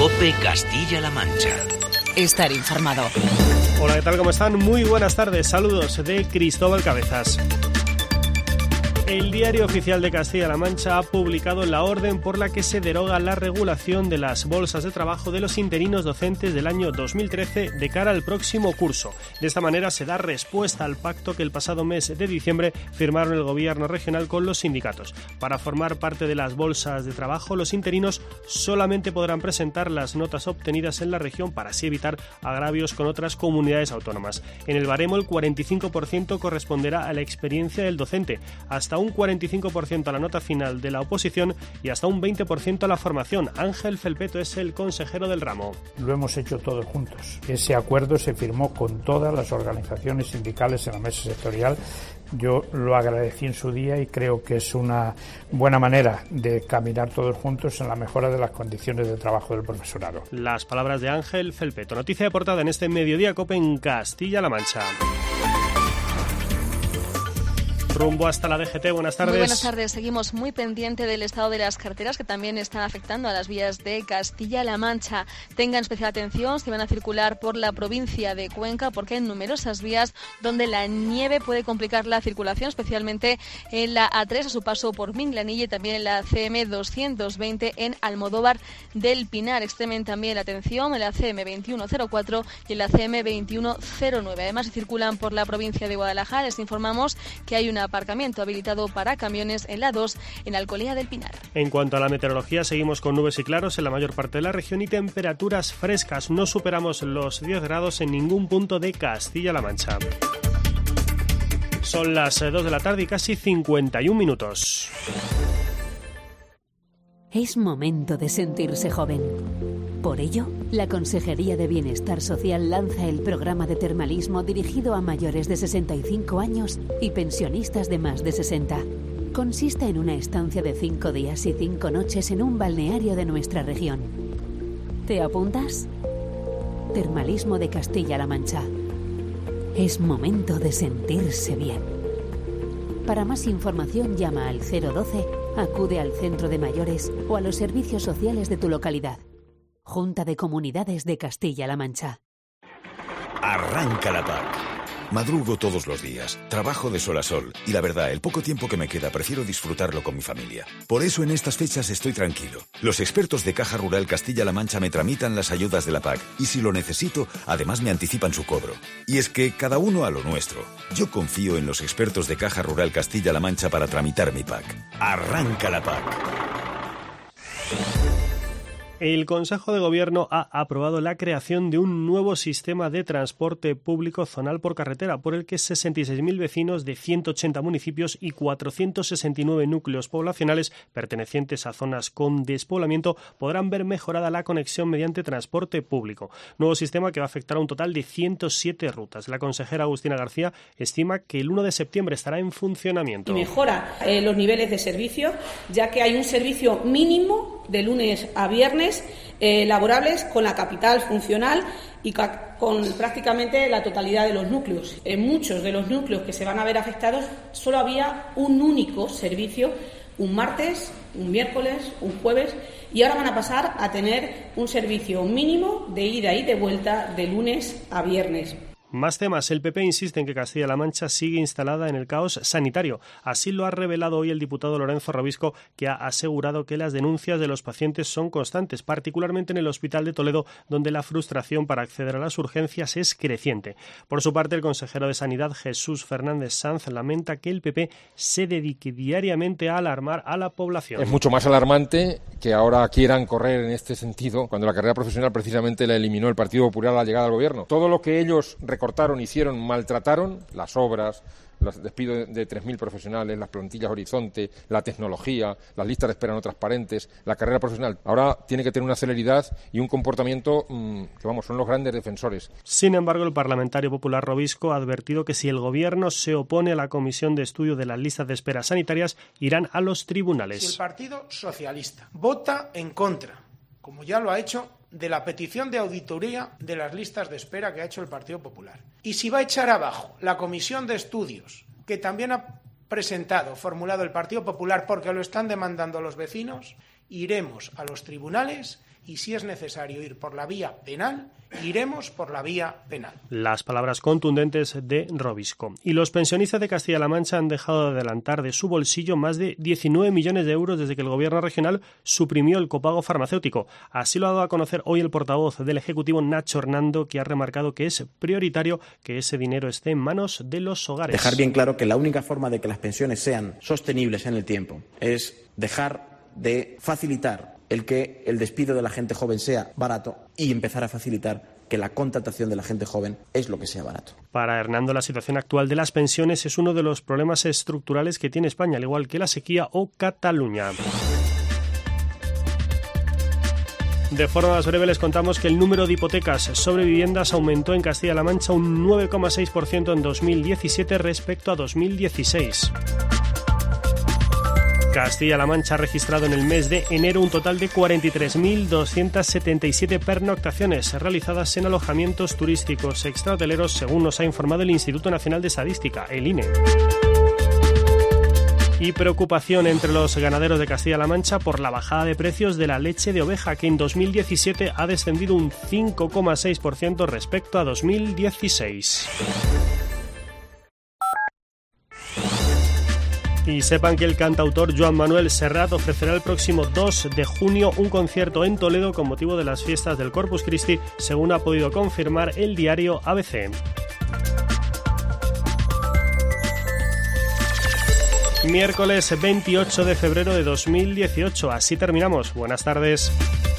COPE Castilla-La Mancha. Estar informado. Hola, ¿qué tal? ¿Cómo están? Muy buenas tardes. Saludos de Cristóbal Cabezas. El Diario Oficial de Castilla-La Mancha ha publicado la orden por la que se deroga la regulación de las bolsas de trabajo de los interinos docentes del año 2013 de cara al próximo curso. De esta manera se da respuesta al pacto que el pasado mes de diciembre firmaron el gobierno regional con los sindicatos. Para formar parte de las bolsas de trabajo, los interinos solamente podrán presentar las notas obtenidas en la región para así evitar agravios con otras comunidades autónomas. En el baremo, el 45% corresponderá a la experiencia del docente, hasta un 45% a la nota final de la oposición y hasta un 20% a la formación. Ángel Felpeto es el consejero del ramo. Lo hemos hecho todos juntos. Ese acuerdo se firmó con todas las organizaciones sindicales en la mesa sectorial. Yo lo agradecí en su día y creo que es una buena manera de caminar todos juntos en la mejora de las condiciones de trabajo del profesorado. Las palabras de Ángel Felpeto. Noticia de portada en este Mediodía COPE en Castilla-La Mancha. Rumbo hasta la DGT, buenas tardes. Muy buenas tardes. Seguimos muy pendiente del estado de las carreteras que también están afectando a las vías de Castilla-La Mancha. Tengan especial atención si van a circular por la provincia de Cuenca, porque hay numerosas vías donde la nieve puede complicar la circulación, especialmente en la A3 a su paso por Minglanilla y también en la CM 220 en Almodóvar del Pinar. Extremen también la atención en la CM 2104 y en la CM 2109. Además, si circulan por la provincia de Guadalajara, les informamos que hay un aparcamiento habilitado para camiones en la 2 en Alcolea del Pinar. En cuanto a la meteorología, seguimos con nubes y claros en la mayor parte de la región y temperaturas frescas. No superamos los 10 grados en ningún punto de Castilla-La Mancha. Son las 2 de la tarde y casi 51 minutos. Es momento de sentirse joven. Por ello, la Consejería de Bienestar Social lanza el programa de termalismo dirigido a mayores de 65 años y pensionistas de más de 60. Consiste en una estancia de 5 días y 5 noches en un balneario de nuestra región. ¿Te apuntas? Termalismo de Castilla-La Mancha. Es momento de sentirse bien. Para más información, llama al 012, acude al centro de mayores o a los servicios sociales de tu localidad. Junta de Comunidades de Castilla-La Mancha. Arranca la PAC. Madrugo todos los días, trabajo de sol a sol y la verdad, el poco tiempo que me queda prefiero disfrutarlo con mi familia. Por eso en estas fechas estoy tranquilo. Los expertos de Caja Rural Castilla-La Mancha me tramitan las ayudas de la PAC y si lo necesito, además me anticipan su cobro. Y es que cada uno a lo nuestro. Yo confío en los expertos de Caja Rural Castilla-La Mancha para tramitar mi PAC. Arranca la PAC. El Consejo de Gobierno ha aprobado la creación de un nuevo sistema de transporte público zonal por carretera, por el que 66.000 vecinos de 180 municipios y 469 núcleos poblacionales pertenecientes a zonas con despoblamiento podrán ver mejorada la conexión mediante transporte público. Nuevo sistema que va a afectar a un total de 107 rutas. La consejera Agustina García estima que el 1 de septiembre estará en funcionamiento. Y mejora los niveles de servicio, ya que hay un servicio mínimo de lunes a viernes laborables con la capital funcional y con prácticamente la totalidad de los núcleos. En muchos de los núcleos que se van a ver afectados solo había un único servicio, un martes, un miércoles, un jueves, y ahora van a pasar a tener un servicio mínimo de ida y de vuelta de lunes a viernes. Más temas. El PP insiste en que Castilla-La Mancha sigue instalada en el caos sanitario. Así lo ha revelado hoy el diputado Lorenzo Robisco, que ha asegurado que las denuncias de los pacientes son constantes, particularmente en el Hospital de Toledo, donde la frustración para acceder a las urgencias es creciente. Por su parte, el consejero de Sanidad, Jesús Fernández Sanz, lamenta que el PP se dedique diariamente a alarmar a la población. Es mucho más alarmante que ahora quieran correr en este sentido, cuando la carrera profesional precisamente la eliminó el Partido Popular a la llegada al gobierno. Todo lo que ellos recortaron, hicieron, maltrataron, las obras, los despidos de 3.000 profesionales, las plantillas horizonte, la tecnología, las listas de espera no transparentes, la carrera profesional. Ahora tiene que tener una celeridad y un comportamiento que, vamos, son los grandes defensores. Sin embargo, el parlamentario popular Robisco ha advertido que si el gobierno se opone a la comisión de estudio de las listas de espera sanitarias, irán a los tribunales. Si el Partido Socialista vota en contra, como ya lo ha hecho, de la petición de auditoría de las listas de espera que ha hecho el Partido Popular, y si va a echar abajo la comisión de estudios que también ha formulado el Partido Popular porque lo están demandando los vecinos, iremos a los tribunales y si es necesario ir por la vía penal, iremos por la vía penal. Las palabras contundentes de Robisco. Y los pensionistas de Castilla-La Mancha han dejado de adelantar de su bolsillo más de 19 millones de euros desde que el gobierno regional suprimió el copago farmacéutico. Así lo ha dado a conocer hoy el portavoz del Ejecutivo, Nacho Hernando, que ha remarcado que es prioritario que ese dinero esté en manos de los hogares. Dejar bien claro que la única forma de que las pensiones sean sostenibles en el tiempo es dejar de facilitar el que el despido de la gente joven sea barato y empezar a facilitar que la contratación de la gente joven es lo que sea barato. Para Hernando, la situación actual de las pensiones es uno de los problemas estructurales que tiene España, al igual que la sequía o Cataluña. De forma más breve les contamos que el número de hipotecas sobre viviendas aumentó en Castilla-La Mancha un 9,6% en 2017 respecto a 2016. Castilla-La Mancha ha registrado en el mes de enero un total de 43.277 pernoctaciones realizadas en alojamientos turísticos extrahoteleros, según nos ha informado el Instituto Nacional de Estadística, el INE. Y preocupación entre los ganaderos de Castilla-La Mancha por la bajada de precios de la leche de oveja, que en 2017 ha descendido un 5,6% respecto a 2016. Y sepan que el cantautor Joan Manuel Serrat ofrecerá el próximo 2 de junio un concierto en Toledo con motivo de las fiestas del Corpus Christi, según ha podido confirmar el diario ABC. Miércoles 28 de febrero de 2018. Así terminamos. Buenas tardes.